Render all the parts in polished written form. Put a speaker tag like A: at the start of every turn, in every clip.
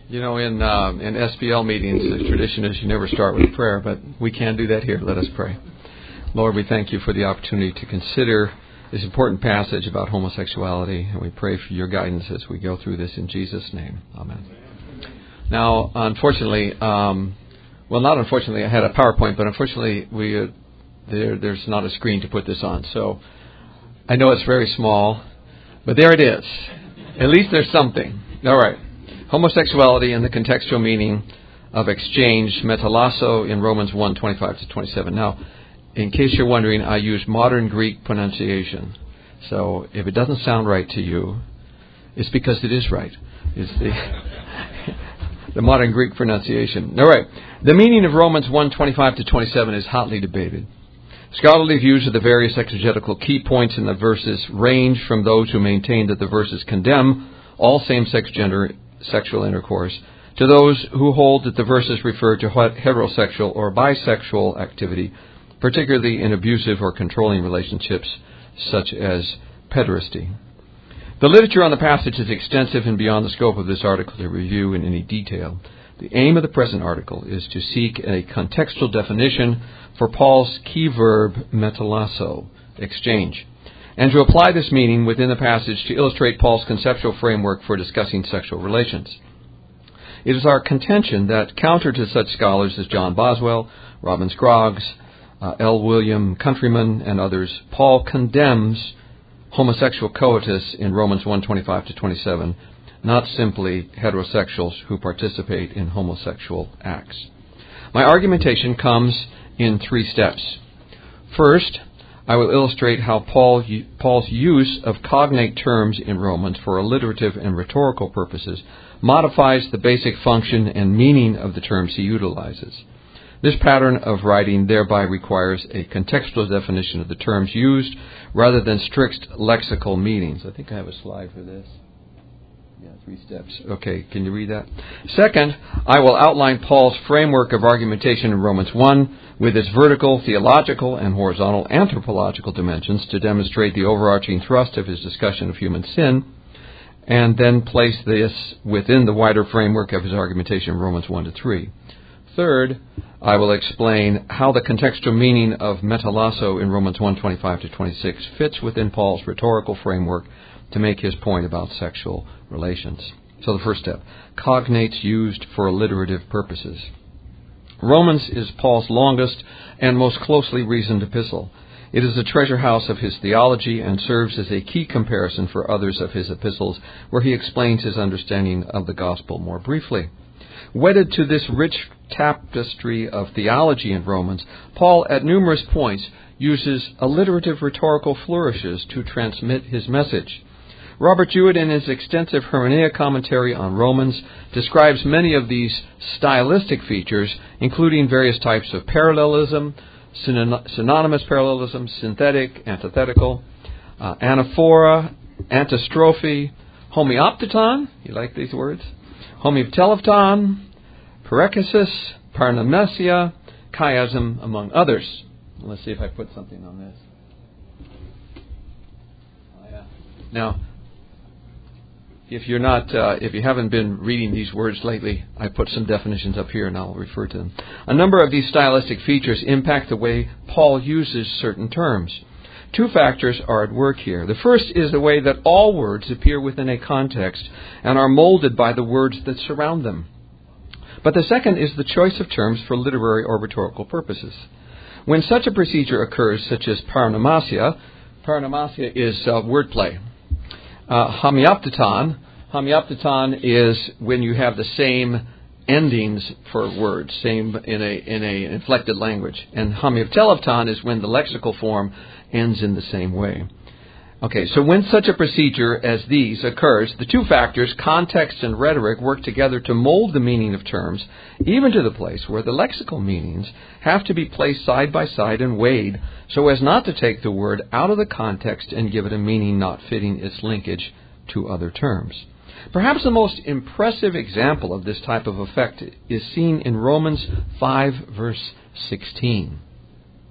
A: You know, in SPL meetings, the tradition is you never start with prayer, but we can do that here. Let us pray. Lord, we thank you for the opportunity to consider this important passage about homosexuality, and we pray for your guidance as we go through this in Jesus' name. Amen. Now, unfortunately, not unfortunately, I had a PowerPoint, but unfortunately, there's not a screen to put this on. So I know it's very small, but there it is. At least there's something. All right. Homosexuality and the contextual meaning of exchange, metalasso, in Romans 1:25-27. Now, in case you're wondering, I use modern Greek pronunciation. So if it doesn't sound right to you, it's because it is right. It's the modern Greek pronunciation. All right. The meaning of Romans 1:25-27 is hotly debated. Scholarly views of the various exegetical key points in the verses range from those who maintain that the verses condemn all same-sex sexual intercourse to those who hold that the verses refer to heterosexual or bisexual activity, particularly in abusive or controlling relationships such as pederasty. The literature on the passage is extensive and beyond the scope of this article to review in any detail. The aim of the present article is to seek a contextual definition for Paul's key verb metalasso, exchange, and to apply this meaning within the passage to illustrate Paul's conceptual framework for discussing sexual relations. It is our contention that, counter to such scholars as John Boswell, Robin Scroggs, L. William Countryman, and others, Paul condemns homosexual coitus in Romans 1:25-27, not simply heterosexuals who participate in homosexual acts. My argumentation comes in 3 steps. First, I will illustrate how Paul's use of cognate terms in Romans for alliterative and rhetorical purposes modifies the basic function and meaning of the terms he utilizes. This pattern of writing thereby requires a contextual definition of the terms used rather than strict lexical meanings. I think I have a slide for this. 3 steps. Okay, can you read that? Second, I will outline Paul's framework of argumentation in Romans 1 with its vertical, theological, and horizontal anthropological dimensions to demonstrate the overarching thrust of his discussion of human sin, and then place this within the wider framework of his argumentation in Romans 1-3. Third, I will explain how the contextual meaning of metalasso in Romans 1:25-26 fits within Paul's rhetorical framework to make his point about sexual relations. So the first step, cognates used for alliterative purposes. Romans is Paul's longest and most closely reasoned epistle. It is a treasure house of his theology and serves as a key comparison for others of his epistles where he explains his understanding of the gospel more briefly. Wedded to this rich tapestry of theology in Romans, Paul at numerous points uses alliterative rhetorical flourishes to transmit his message. Robert Jewett, in his extensive Hermeneia commentary on Romans, describes many of these stylistic features, including various types of parallelism, synonymous parallelism, synthetic, antithetical, anaphora, antistrophe, homeopteton, you like these words? Homeoptelefton, parechesis, parnemesia, chiasm, among others. Let's see if I put something on this. Now, if you haven't been reading these words lately, I put some definitions up here and I'll refer to them. A number of these stylistic features impact the way Paul uses certain terms. 2 factors are at work here. The first is the way that all words appear within a context and are molded by the words that surround them. But the second is the choice of terms for literary or rhetorical purposes. When such a procedure occurs, such as parnomasia is wordplay. Homeopteton is when you have the same endings for words, same in a inflected language. And homeoptelefton is when the lexical form ends in the same way. Okay, so when such a procedure as these occurs, the 2 factors, context and rhetoric, work together to mold the meaning of terms, even to the place where the lexical meanings have to be placed side by side and weighed so as not to take the word out of the context and give it a meaning not fitting its linkage to other terms. Perhaps the most impressive example of this type of effect is seen in Romans 5, verse 16.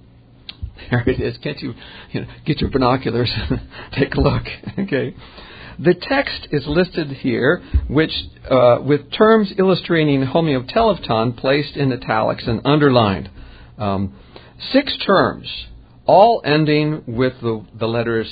A: There it is. Can't you get your binoculars? Take a look. Okay. The text is listed here, which with terms illustrating homeotelefton placed in italics and underlined. 6 terms, all ending with the letters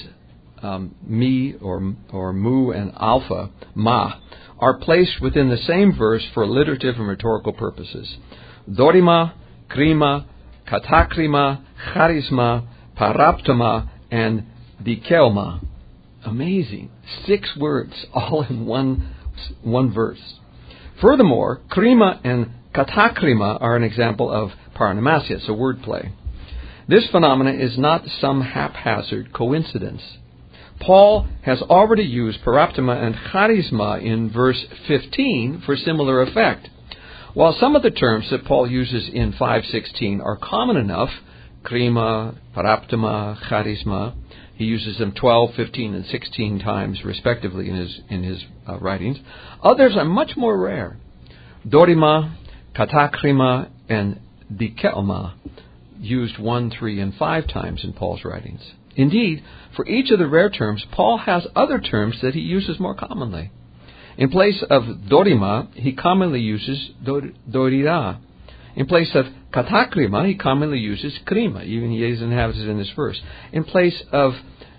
A: mi or mu and alpha, ma, are placed within the same verse for alliterative and rhetorical purposes. Dorima, krima, katakrima, charisma, paraptoma, and dikeoma. Amazing. 6 words, all in one verse. Furthermore, krima and katakrima are an example of paranomasia, so wordplay. This phenomenon is not some haphazard coincidence. Paul has already used paraptoma and charisma in verse 15 for similar effect. While some of the terms that Paul uses in 5:16 are common enough, krima, paraptoma, charisma, he uses them 12, 15, and 16 times respectively in his writings, others are much more rare. Dorima, katakrima, and dikeoma used 1, 3, and 5 times in Paul's writings. Indeed, for each of the rare terms, Paul has other terms that he uses more commonly. In place of dorima, he commonly uses dorira. In place of katakrima, he commonly uses krima. Even he doesn't have it in this verse. In place of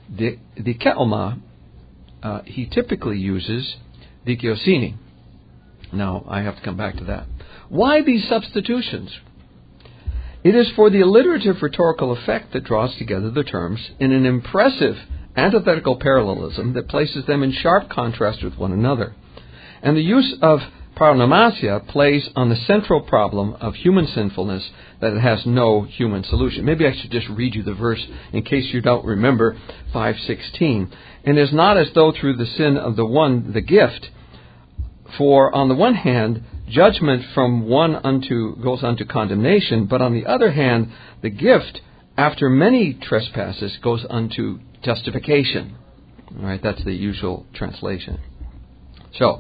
A: dikeoma, he typically uses dikaiosini. Now, I have to come back to that. Why these substitutions? It is for the alliterative rhetorical effect that draws together the terms in an impressive antithetical parallelism that places them in sharp contrast with one another. And the use of paranomasia plays on the central problem of human sinfulness that it has no human solution. Maybe I should just read you the verse in case you don't remember 5:16. And it is not as though through the sin of the gift, for on the one hand, judgment from one goes unto condemnation, but on the other hand, the gift, after many trespasses, goes unto justification. All right, that's the usual translation. So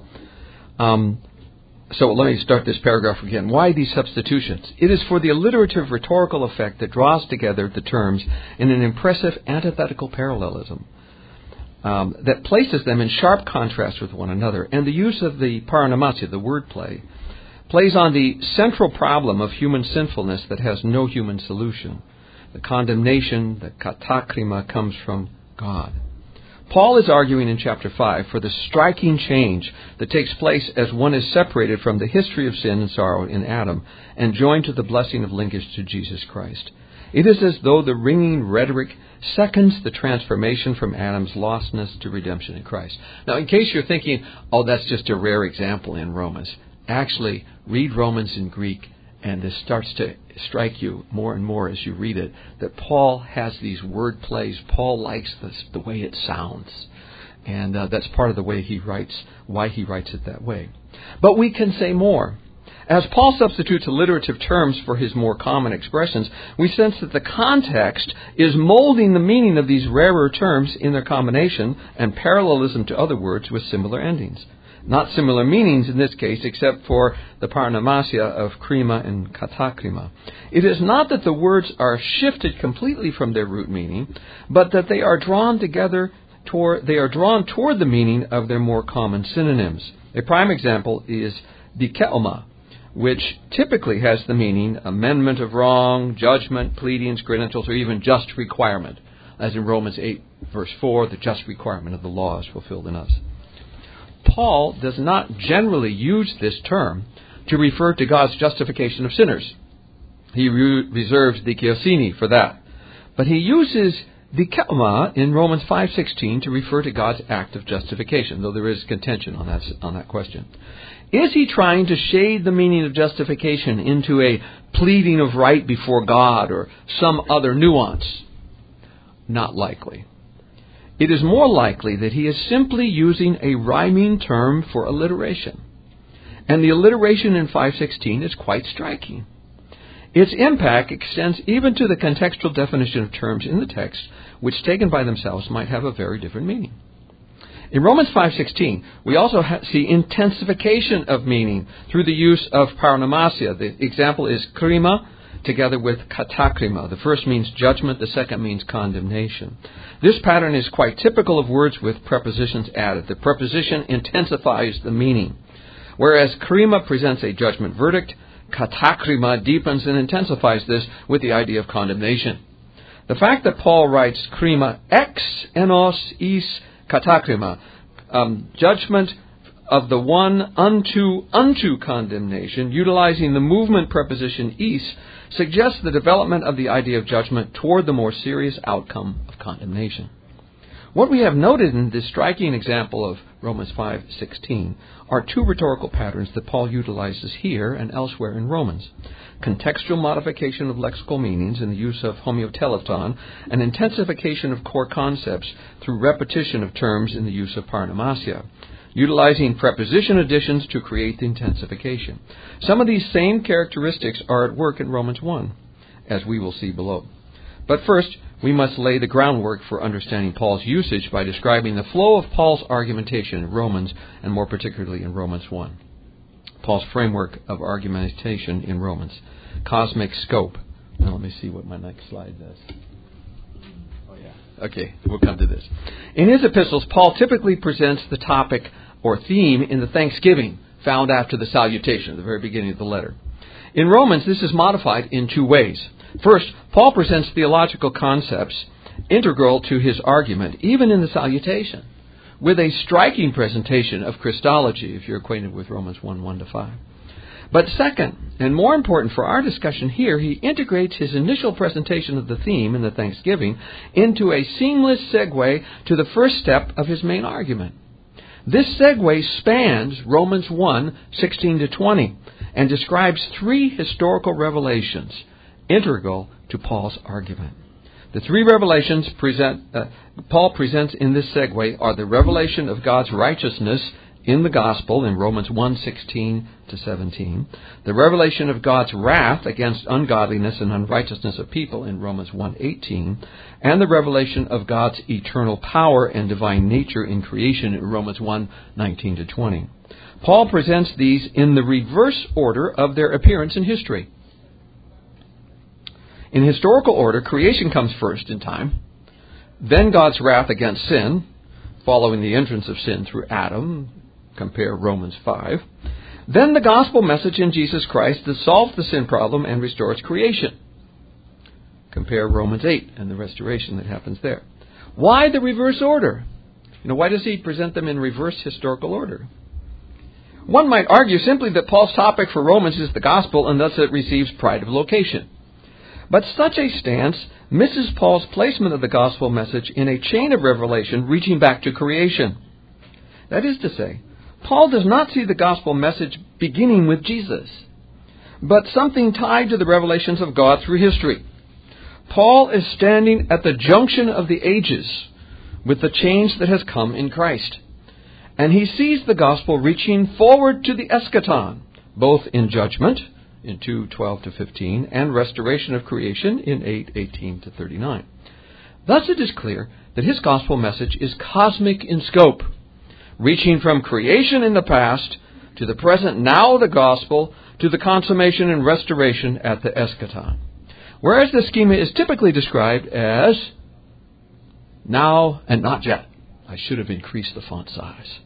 A: let me start this paragraph again. Why these substitutions? It is for the alliterative rhetorical effect that draws together the terms in an impressive antithetical parallelism that places them in sharp contrast with one another. And the use of the paranomasia, the wordplay, plays on the central problem of human sinfulness that has no human solution. The condemnation, the katakrima, comes from God. Paul is arguing in chapter 5 for the striking change that takes place as one is separated from the history of sin and sorrow in Adam and joined to the blessing of linkage to Jesus Christ. It is as though the ringing rhetoric seconds the transformation from Adam's lostness to redemption in Christ. Now, in case you're thinking, that's just a rare example in Romans, actually, read Romans in Greek, and this starts to strike you more and more as you read it, that Paul has these word plays. Paul likes the way it sounds. And that's part of the way he writes, why he writes it that way. But we can say more. As Paul substitutes alliterative terms for his more common expressions, we sense that the context is molding the meaning of these rarer terms in their combination and parallelism to other words with similar endings. Not similar meanings in this case, except for the paranomasia of krima and katakrima. It is not that the words are shifted completely from their root meaning, but that they are drawn toward the meaning of their more common synonyms. A prime example is dikeoma, which typically has the meaning amendment of wrong, judgment, pleadings, credentials, or even just requirement. As in Romans 8, verse 4, the just requirement of the law is fulfilled in us. Paul does not generally use this term to refer to God's justification of sinners. He reserves dikaiosini for that. But he uses dikeoma in Romans 5:16 to refer to God's act of justification, though there is contention on that question. Is he trying to shade the meaning of justification into a pleading of right before God or some other nuance? Not likely. It is more likely that he is simply using a rhyming term for alliteration. And the alliteration in 5:16 is quite striking. Its impact extends even to the contextual definition of terms in the text, which taken by themselves might have a very different meaning. In Romans 5:16, we also see intensification of meaning through the use of paranomasia. The example is krima, together with katakrima. The first means judgment, the second means condemnation. This pattern is quite typical of words with prepositions added. The preposition intensifies the meaning. Whereas krima presents a judgment verdict, katakrima deepens and intensifies this with the idea of condemnation. The fact that Paul writes krima ex enos is katakrima, judgment of the one unto condemnation, utilizing the movement preposition is, suggests the development of the idea of judgment toward the more serious outcome of condemnation. What we have noted in this striking example of Romans 5:16 are two rhetorical patterns that Paul utilizes here and elsewhere in Romans. Contextual modification of lexical meanings in the use of homeoteleton, and intensification of core concepts through repetition of terms in the use of paranomasia, utilizing preposition additions to create the intensification. Some of these same characteristics are at work in Romans 1, as we will see below. But first, we must lay the groundwork for understanding Paul's usage by describing the flow of Paul's argumentation in Romans, and more particularly in Romans 1. Paul's framework of argumentation in Romans. Cosmic scope. Now let me see what my next slide does. Oh yeah. Okay, we'll come to this. In his epistles, Paul typically presents the topic or theme in the thanksgiving found after the salutation at the very beginning of the letter. In Romans, this is modified in two ways. First, Paul presents theological concepts integral to his argument, even in the salutation, with a striking presentation of Christology, if you're acquainted with Romans 1:1-5. But second, and more important for our discussion here, he integrates his initial presentation of the theme in the thanksgiving into a seamless segue to the first step of his main argument. This segue spans Romans 1:16-20 and describes three historical revelations integral to Paul's argument. The three revelations Paul presents in this segue are the revelation of God's righteousness in the gospel in Romans 1:16-17, the revelation of God's wrath against ungodliness and unrighteousness of people in Romans 1:18, and the revelation of God's eternal power and divine nature in creation in Romans 1:19-20. Paul presents these in the reverse order of their appearance in history. In historical order, creation comes first in time, then God's wrath against sin, following the entrance of sin through Adam, compare Romans 5, then the gospel message in Jesus Christ that solves the sin problem and restores creation, compare Romans 8 and the restoration that happens there. Why the reverse order? Why does he present them in reverse historical order? One might argue simply that Paul's topic for Romans is the gospel, and thus it receives pride of location. But such a stance misses Paul's placement of the gospel message in a chain of revelation reaching back to creation. That is to say, Paul does not see the gospel message beginning with Jesus, but something tied to the revelations of God through history. Paul is standing at the junction of the ages with the change that has come in Christ. And he sees the gospel reaching forward to the eschaton, both in judgment, in 2:12-15, and restoration of creation in 8:18-39. Thus it is clear that his gospel message is cosmic in scope, reaching from creation in the past to the present now of the gospel to the consummation and restoration at the eschaton. Whereas the schema is typically described as now and not yet. I should have increased the font size.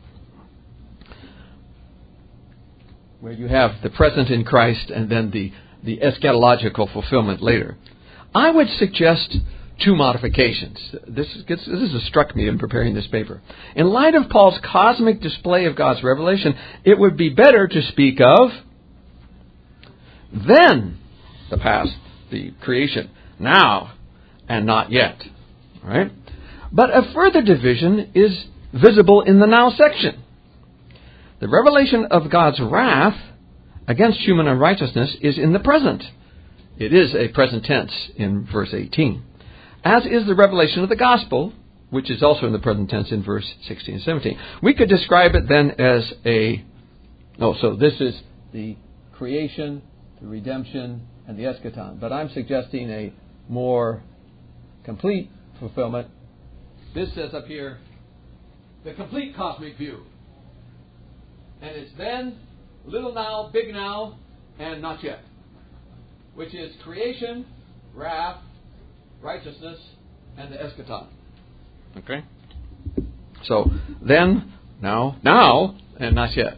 A: Where you have the present in Christ and then the eschatological fulfillment later. I would suggest two modifications. This has struck me in preparing this paper. In light of Paul's cosmic display of God's revelation, it would be better to speak of then the past, the creation, now and not yet. Right? But a further division is visible in the now section. The revelation of God's wrath against human unrighteousness is in the present. It is a present tense in verse 18. As is the revelation of the gospel, which is also in the present tense in verse 16 and 17. We could describe it then as so this is the creation, the redemption, and the eschaton. But I'm suggesting a more complete fulfillment. This says up here, the complete cosmic view. And it's then, little now, big now, and not yet. which is creation, wrath, righteousness, and the eschaton. Okay? So, then, now, and not yet.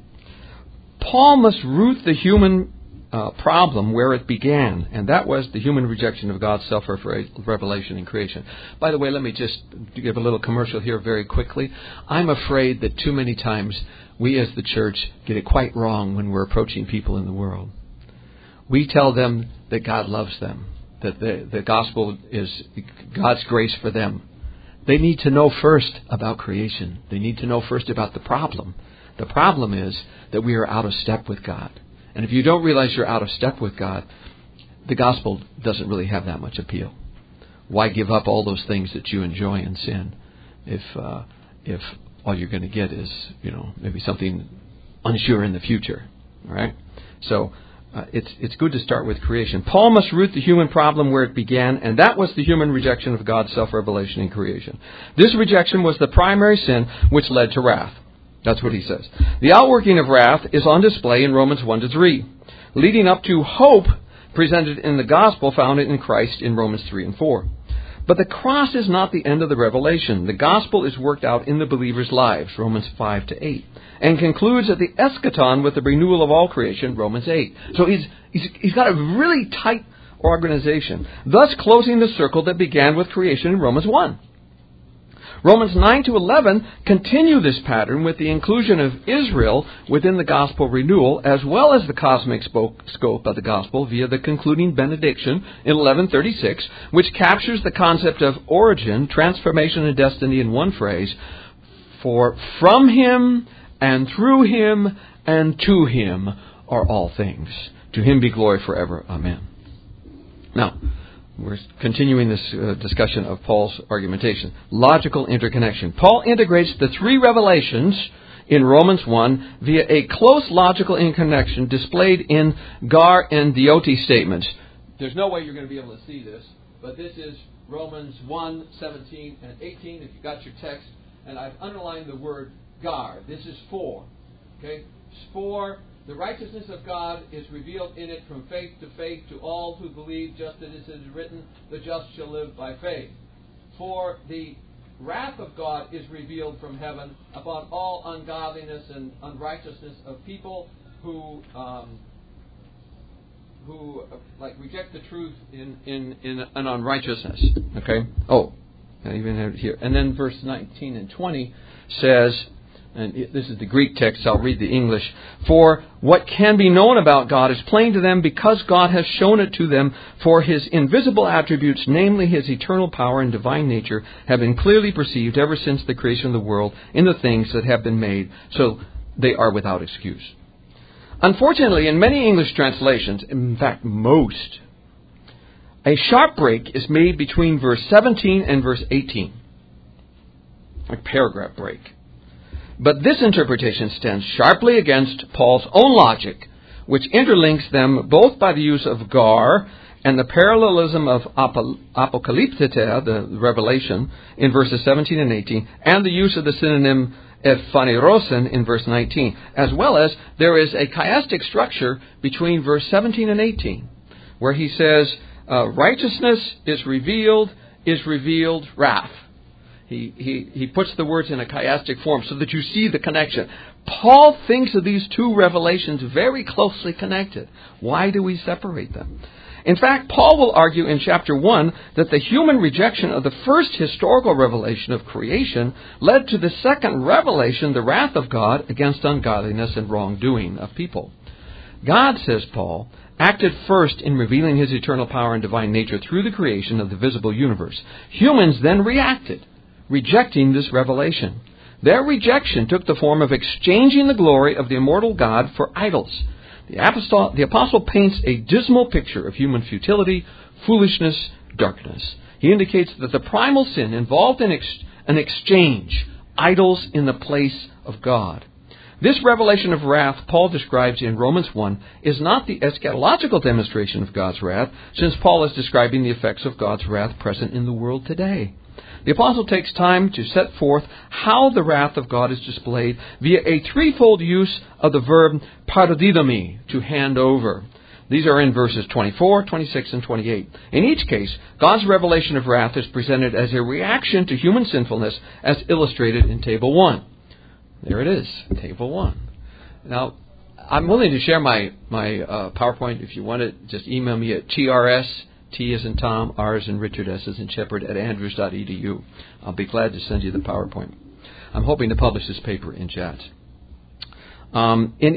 A: Paul must root the human problem where it began, and that was the human rejection of God's self-revelation in creation. By the way, let me just give a little commercial here very quickly. I'm afraid that too many times we as the church get it quite wrong when we're approaching people in the world. We tell them that God loves them, that the gospel is God's grace for them. They need to know first about creation. They need to know first about the problem. The problem is that we are out of step with God. And if you don't realize you're out of step with God, the gospel doesn't really have that much appeal. Why give up all those things that you enjoy in sin if all you're going to get is, maybe something unsure in the future? All right? So it's good to start with creation. Paul must root the human problem where it began, and that was the human rejection of God's self-revelation in creation. This rejection was the primary sin which led to wrath. That's what he says. The outworking of wrath is on display in Romans 1-3, leading up to hope presented in the gospel found in Christ in Romans 3 and 4. But the cross is not the end of the revelation. The gospel is worked out in the believers' lives, Romans 5-8, and concludes at the eschaton with the renewal of all creation, Romans 8. So he's got a really tight organization, thus closing the circle that began with creation in Romans 1. Romans 9-11 continue this pattern with the inclusion of Israel within the gospel renewal, as well as the cosmic scope of the gospel via the concluding benediction in 11:36, which captures the concept of origin, transformation, and destiny in one phrase: for from him and through him and to him are all things. To him be glory forever. Amen. Now, we're continuing this discussion of Paul's argumentation. Logical interconnection. Paul integrates the three revelations in Romans 1 via a close logical interconnection displayed in Gar and Diote statements. There's no way you're going to be able to see this, but this is Romans 1, 17 and 18, if you've got your text, and I've underlined the word Gar. This is for. Okay? For the righteousness of God is revealed in it from faith to all who believe, just as it is written, the just shall live by faith. For the wrath of God is revealed from heaven upon all ungodliness and unrighteousness of people who reject the truth in an unrighteousness. Okay? Oh, I even have it here. And then verse 19 and 20 says, and this is the Greek text, I'll read the English. For what can be known about God is plain to them because God has shown it to them, for his invisible attributes, namely his eternal power and divine nature, have been clearly perceived ever since the creation of the world in the things that have been made, so they are without excuse. Unfortunately, in many English translations, in fact most, a sharp break is made between verse 17 and verse 18. A paragraph break. But this interpretation stands sharply against Paul's own logic, which interlinks them both by the use of Gar and the parallelism of apocalyptete, the revelation, in verses 17 and 18, and the use of the synonym ephanerosin in verse 19, as well as there is a chiastic structure between verse 17 and 18, where he says, righteousness is revealed, wrath. He puts the words in a chiastic form so that you see the connection. Paul thinks of these two revelations very closely connected. Why do we separate them? In fact, Paul will argue in chapter 1 that the human rejection of the first historical revelation of creation led to the second revelation, the wrath of God against ungodliness and wrongdoing of people. God, says Paul, acted first in revealing his eternal power and divine nature through the creation of the visible universe. Humans then reacted, rejecting this revelation. Their rejection took the form of exchanging the glory of the immortal God for idols. The apostle paints a dismal picture of human futility, foolishness, darkness. He indicates that the primal sin involved in an exchange, idols in the place of God. This revelation of wrath Paul describes in Romans 1 is not the eschatological demonstration of God's wrath, since Paul is describing the effects of God's wrath present in the world today. The apostle takes time to set forth how the wrath of God is displayed via a threefold use of the verb paradidomi, to hand over. These are in verses 24, 26, and 28. In each case, God's revelation of wrath is presented as a reaction to human sinfulness, as illustrated in Table 1. There it is, Table 1. Now, I'm willing to share my PowerPoint. If you want it, just email me at TRS, T as in Tom, R as in Richard, S as in Shepherd, at andrews.edu. I'll be glad to send you the PowerPoint. I'm hoping to publish this paper in JATS. In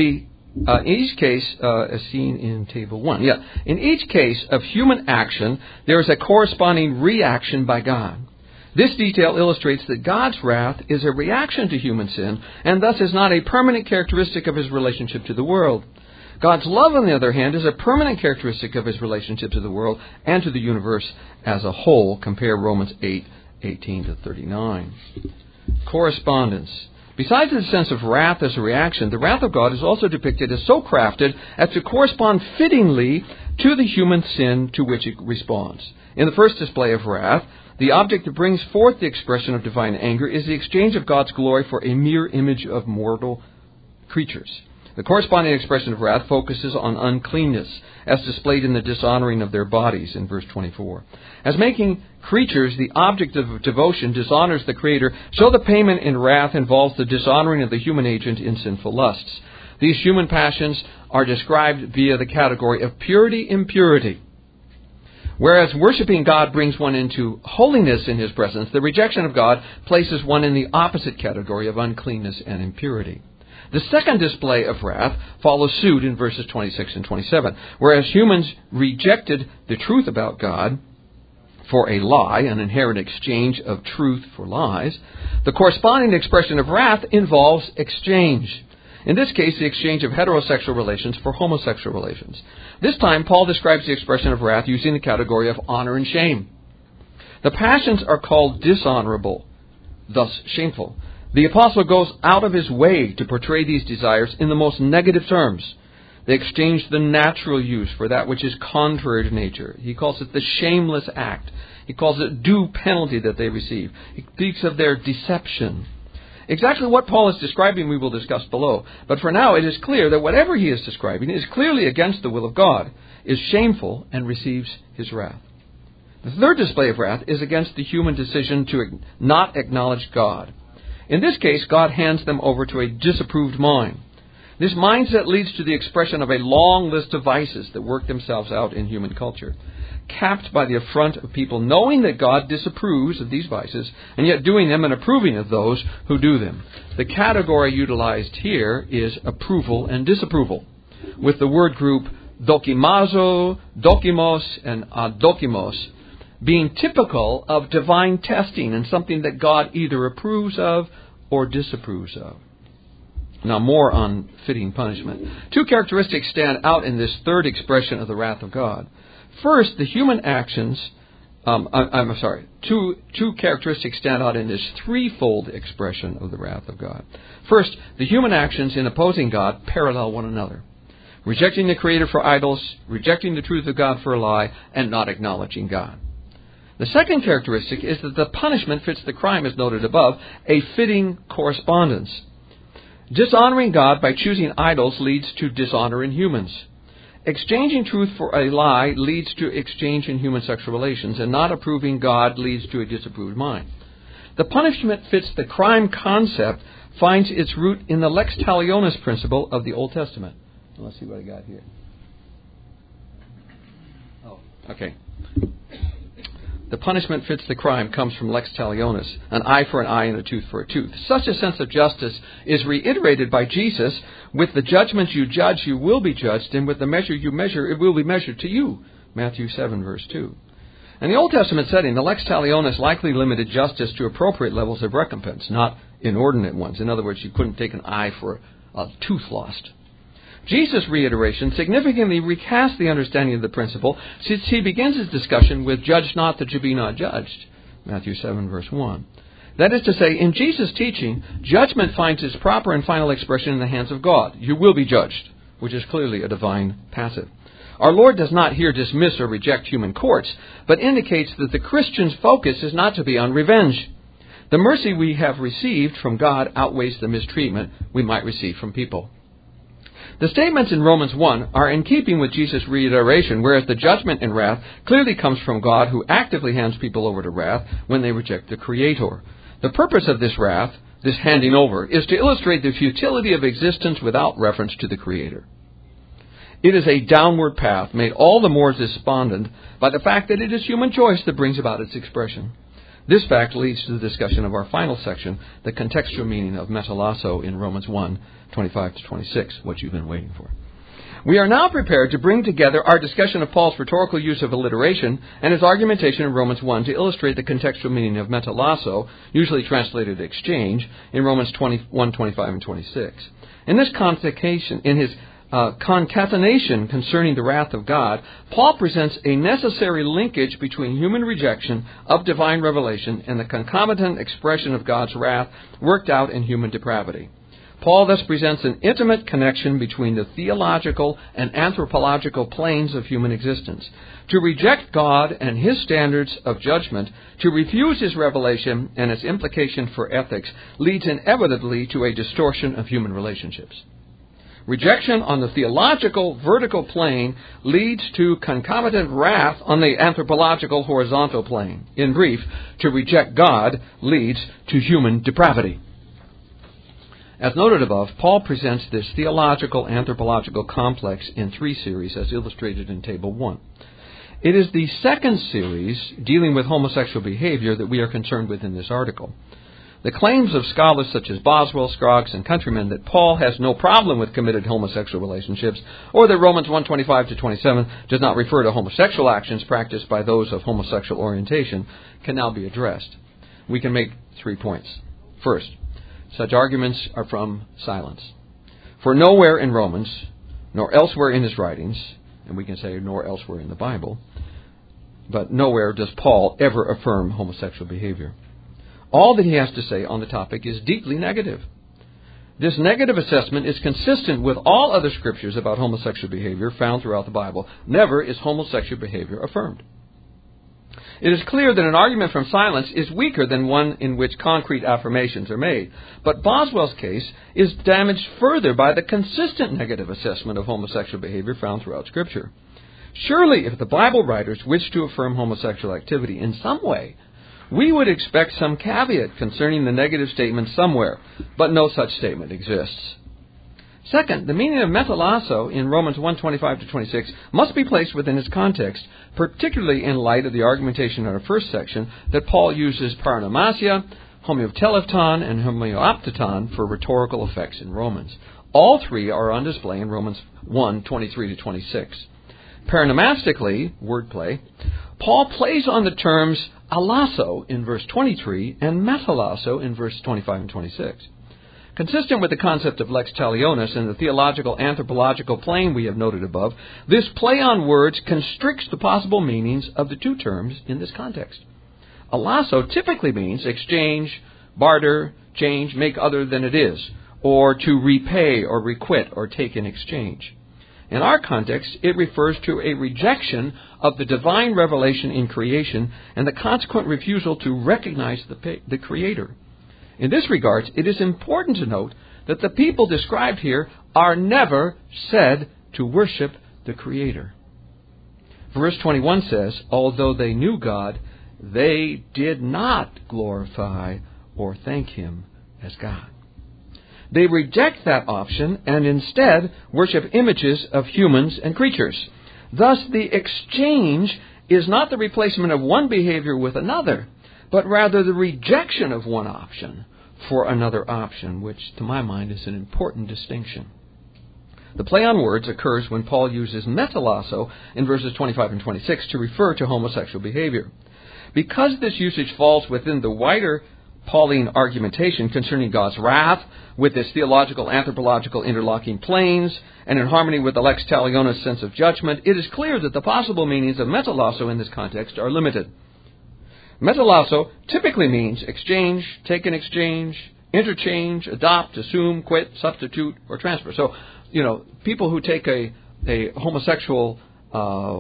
A: each case, as seen in Table 1, in each case of human action, there is a corresponding reaction by God. This detail illustrates that God's wrath is a reaction to human sin, and thus is not a permanent characteristic of His relationship to the world. God's love, on the other hand, is a permanent characteristic of His relationship to the world and to the universe as a whole. Compare Romans 8:18 to 39. Correspondence. Besides the sense of wrath as a reaction, the wrath of God is also depicted as so crafted as to correspond fittingly to the human sin to which it responds. In the first display of wrath, the object that brings forth the expression of divine anger is the exchange of God's glory for a mere image of mortal creatures. The corresponding expression of wrath focuses on uncleanness, as displayed in the dishonoring of their bodies in verse 24. As making creatures the object of devotion dishonors the Creator, so the payment in wrath involves the dishonoring of the human agent in sinful lusts. These human passions are described via the category of purity-impurity. Whereas worshiping God brings one into holiness in His presence, the rejection of God places one in the opposite category of uncleanness and impurity. The second display of wrath follows suit in verses 26 and 27. Whereas humans rejected the truth about God for a lie, an inherent exchange of truth for lies, the corresponding expression of wrath involves exchange. In this case, the exchange of heterosexual relations for homosexual relations. This time, Paul describes the expression of wrath using the category of honor and shame. The passions are called dishonorable, thus shameful. The apostle goes out of his way to portray these desires in the most negative terms. They exchange the natural use for that which is contrary to nature. He calls it the shameless act. He calls it due penalty that they receive. He speaks of their deception. Exactly what Paul is describing we will discuss below. But for now it is clear that whatever he is describing is clearly against the will of God, is shameful, and receives His wrath. The third display of wrath is against the human decision to not acknowledge God. In this case, God hands them over to a disapproved mind. This mindset leads to the expression of a long list of vices that work themselves out in human culture, capped by the affront of people knowing that God disapproves of these vices and yet doing them and approving of those who do them. The category utilized here is approval and disapproval, with the word group dokimazo, dokimos, and adokimos being typical of divine testing and something that God either approves of or disapproves of. Now, more on fitting punishment. Two characteristics stand out in this third expression of the wrath of God. First, the human actions, two characteristics stand out in this threefold expression of the wrath of God. First, the human actions in opposing God parallel one another. Rejecting the Creator for idols, rejecting the truth of God for a lie, and not acknowledging God. The second characteristic is that the punishment fits the crime as noted above, a fitting correspondence. Dishonoring God by choosing idols leads to dishonor in humans. Exchanging truth for a lie leads to exchange in human sexual relations, and not approving God leads to a disapproved mind. The punishment fits the crime concept, finds its root in the lex talionis principle of the Old Testament. Let's see what I got here. Oh, okay. The punishment fits the crime comes from lex talionis, an eye for an eye and a tooth for a tooth. Such a sense of justice is reiterated by Jesus: with the judgment you judge, you will be judged, and with the measure you measure, it will be measured to you. Matthew 7, verse 2. In the Old Testament setting, the lex talionis likely limited justice to appropriate levels of recompense, not inordinate ones. In other words, you couldn't take an eye for a tooth lost. Jesus' reiteration significantly recasts the understanding of the principle, since he begins his discussion with "Judge not that you be not judged," Matthew 7, verse 1. That is to say, in Jesus' teaching, judgment finds its proper and final expression in the hands of God. You will be judged, which is clearly a divine passive. Our Lord does not here dismiss or reject human courts, but indicates that the Christian's focus is not to be on revenge. The mercy we have received from God outweighs the mistreatment we might receive from people. The statements in Romans 1 are in keeping with Jesus' reiteration, whereas the judgment and wrath clearly comes from God, who actively hands people over to wrath when they reject the Creator. The purpose of this wrath, this handing over, is to illustrate the futility of existence without reference to the Creator. It is a downward path made all the more despondent by the fact that it is human choice that brings about its expression. This fact leads to the discussion of our final section, the contextual meaning of metalasso in Romans 1, 25 to 26, what you've been waiting for. We are now prepared to bring together our discussion of Paul's rhetorical use of alliteration and his argumentation in Romans 1 to illustrate the contextual meaning of metalasso, usually translated exchange, in Romans 1, 25 and 26. In this concatenation concerning the wrath of God, Paul presents a necessary linkage between human rejection of divine revelation and the concomitant expression of God's wrath worked out in human depravity. Paul thus presents an intimate connection between the theological and anthropological planes of human existence. To reject God and His standards of judgment, to refuse His revelation and its implication for ethics, leads inevitably to a distortion of human relationships. Rejection on the theological vertical plane leads to concomitant wrath on the anthropological horizontal plane. In brief, to reject God leads to human depravity. As noted above, Paul presents this theological anthropological complex in 3 series as illustrated in Table 1. It is the second series, dealing with homosexual behavior, that we are concerned with in this article. The claims of scholars such as Boswell, Scroggs, and Countryman that Paul has no problem with committed homosexual relationships, or that Romans 1:25 to 27 does not refer to homosexual actions practiced by those of homosexual orientation, can now be addressed. We can make 3 points. First, such arguments are from silence. For nowhere in Romans, nor elsewhere in his writings, and we can say nor elsewhere in the Bible, but nowhere does Paul ever affirm homosexual behavior. All that he has to say on the topic is deeply negative. This negative assessment is consistent with all other scriptures about homosexual behavior found throughout the Bible. Never is homosexual behavior affirmed. It is clear that an argument from silence is weaker than one in which concrete affirmations are made. But Boswell's case is damaged further by the consistent negative assessment of homosexual behavior found throughout Scripture. Surely, if the Bible writers wish to affirm homosexual activity in some way, we would expect some caveat concerning the negative statement somewhere, but no such statement exists. Second, the meaning of metalasso in Romans 1:25 to 26 must be placed within its context, particularly in light of the argumentation in our first section that Paul uses paranomasia, homeotelefton, and homeoptaton for rhetorical effects in Romans. All 3 are on display in Romans 1:23 to 26. Paronomastically, wordplay, Paul plays on the terms alasso in verse 23 and metalasso in verse 25 and 26. Consistent with the concept of lex talionis and the theological anthropological plane we have noted above, this play on words constricts the possible meanings of the 2 terms in this context. Alasso typically means exchange, barter, change, make other than it is, or to repay or requite or take in exchange. In our context, it refers to a rejection of the divine revelation in creation and the consequent refusal to recognize the Creator. In this regard, it is important to note that the people described here are never said to worship the Creator. Verse 21 says, although they knew God, they did not glorify or thank Him as God. They reject that option and instead worship images of humans and creatures. Thus, the exchange is not the replacement of one behavior with another, but rather the rejection of one option for another option, which to my mind is an important distinction. The play on words occurs when Paul uses metalasso in verses 25 and 26 to refer to homosexual behavior. Because this usage falls within the wider Pauline argumentation concerning God's wrath with its theological, anthropological interlocking planes, and in harmony with the lex talionis sense of judgment, it is clear that the possible meanings of metalasso in this context are limited. Metalasso typically means exchange, take in exchange, interchange, adopt, assume, quit, substitute, or transfer. So, people who take a homosexual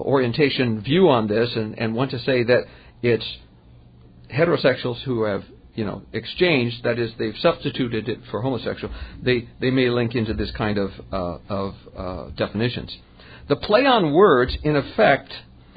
A: orientation view on this and want to say that it's heterosexuals who have exchanged, that is, they've substituted it for homosexual, they may link into this kind of definitions. The play on words, in effect,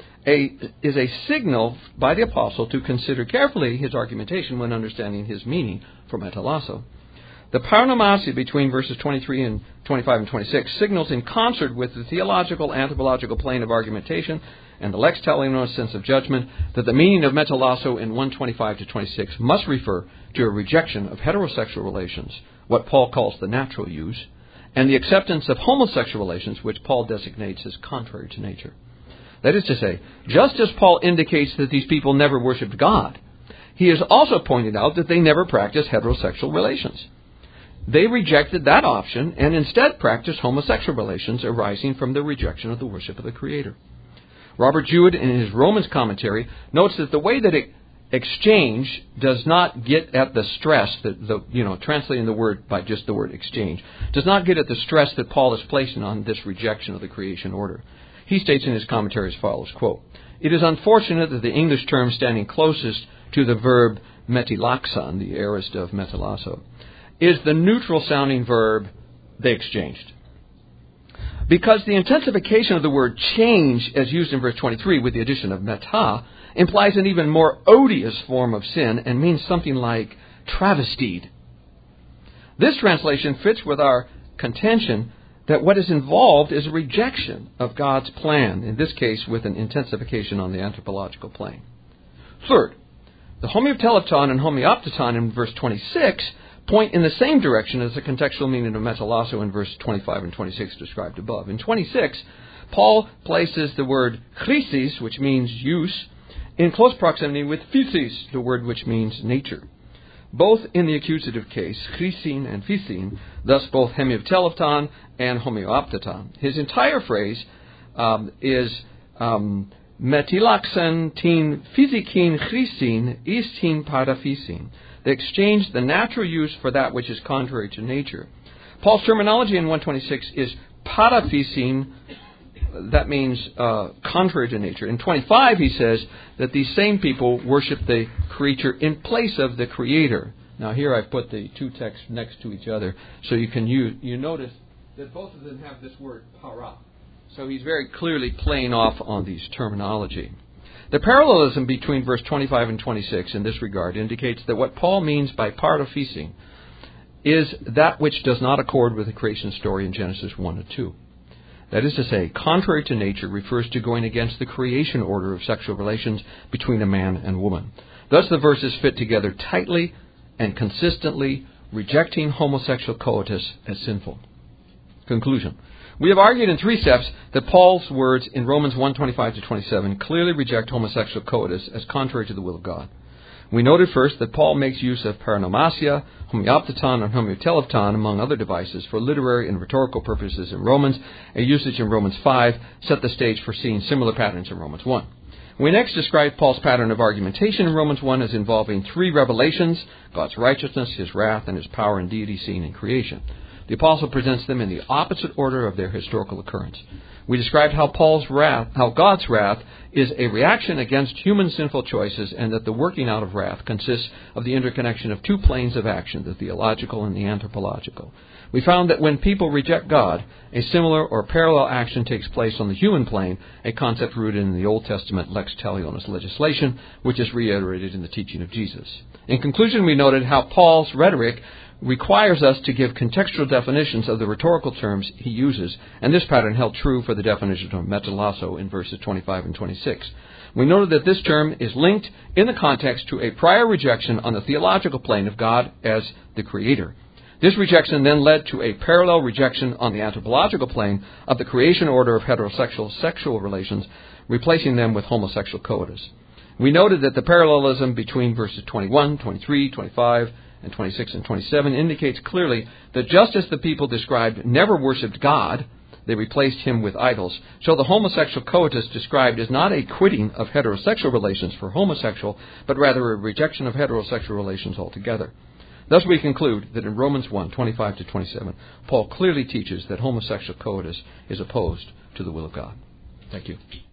A: is a signal by the apostle to consider carefully his argumentation when understanding his meaning for metalasso. The paronomasia between verses 23 and 25 and 26 signals in concert with the theological, anthropological plane of argumentation and the lex talionis sense of judgment that the meaning of metalasso in 125 to 26 must refer to a rejection of heterosexual relations, what Paul calls the natural use, and the acceptance of homosexual relations, which Paul designates as contrary to nature. That is to say, just as Paul indicates that these people never worshipped God, he has also pointed out that they never practiced heterosexual relations. They rejected that option and instead practiced homosexual relations arising from the rejection of the worship of the Creator. Robert Jewett, in his Romans commentary, notes that the way that exchange does not get at the stress that translating the word by just the word exchange, does not get at the stress that Paul is placing on this rejection of the creation order. He states in his commentary as follows, quote, "It is unfortunate that the English term standing closest to the verb metilaxon, the aorist of metalasso, is the neutral-sounding verb they exchanged. Because the intensification of the word change, as used in verse 23 with the addition of meta, implies an even more odious form of sin and means something like travestied. This translation fits with our contention that what is involved is a rejection of God's plan, in this case with an intensification on the anthropological plane. Third, the homeotelopton and homeoptaton in verse 26 point in the same direction as the contextual meaning of metalasso in verse 25 and 26 described above. In 26, Paul places the word chrysis, which means use, in close proximity with physis, the word which means nature. Both in the accusative case, chrysin and physin, thus both homeotelopton and homeoptaton. His entire phrase is metilaxen tin physikin chrysin is tin paraphysin. They exchange the natural use for that which is contrary to nature. Paul's terminology in 126 is paraphysin, that means contrary to nature. In 25, he says that these same people worship the creature in place of the Creator. Now here I've put the two texts next to each other so you can you notice that both of them have this word para. So he's very clearly playing off on these terminology. The parallelism between verse 25 and 26 in this regard indicates that what Paul means by paraphysin is that which does not accord with the creation story in Genesis 1 and 2. That is to say, contrary to nature refers to going against the creation order of sexual relations between a man and woman. Thus the verses fit together tightly and consistently, rejecting homosexual coitus as sinful. Conclusion. We have argued in 3 steps that Paul's words in Romans 1:25 to 27 clearly reject homosexual coitus as contrary to the will of God. We noted first that Paul makes use of paronomasia, homeoptaton, and homeotelopton, among other devices, for literary and rhetorical purposes in Romans. A usage in Romans 5 set the stage for seeing similar patterns in Romans 1. We next described Paul's pattern of argumentation in Romans 1 as involving 3 revelations: God's righteousness, His wrath, and His power and deity seen in creation. The apostle presents them in the opposite order of their historical occurrence. We described how God's wrath is a reaction against human sinful choices, and that the working out of wrath consists of the interconnection of 2 planes of action, the theological and the anthropological. We found that when people reject God, a similar or parallel action takes place on the human plane, a concept rooted in the Old Testament lex talionis legislation, which is reiterated in the teaching of Jesus. In conclusion, we noted how Paul's rhetoric requires us to give contextual definitions of the rhetorical terms he uses, and this pattern held true for the definition of metalasso in verses 25 and 26. We noted that this term is linked in the context to a prior rejection on the theological plane of God as the Creator. This rejection then led to a parallel rejection on the anthropological plane of the creation order of heterosexual sexual relations, replacing them with homosexual coitus. We noted that the parallelism between verses 21, 23, 25, and 26 and 27 indicates clearly that just as the people described never worshipped God, they replaced Him with idols, so the homosexual coitus described is not a quitting of heterosexual relations for homosexual, but rather a rejection of heterosexual relations altogether. Thus we conclude that in Romans 1, 25 to 27, Paul clearly teaches that homosexual coitus is opposed to the will of God. Thank you.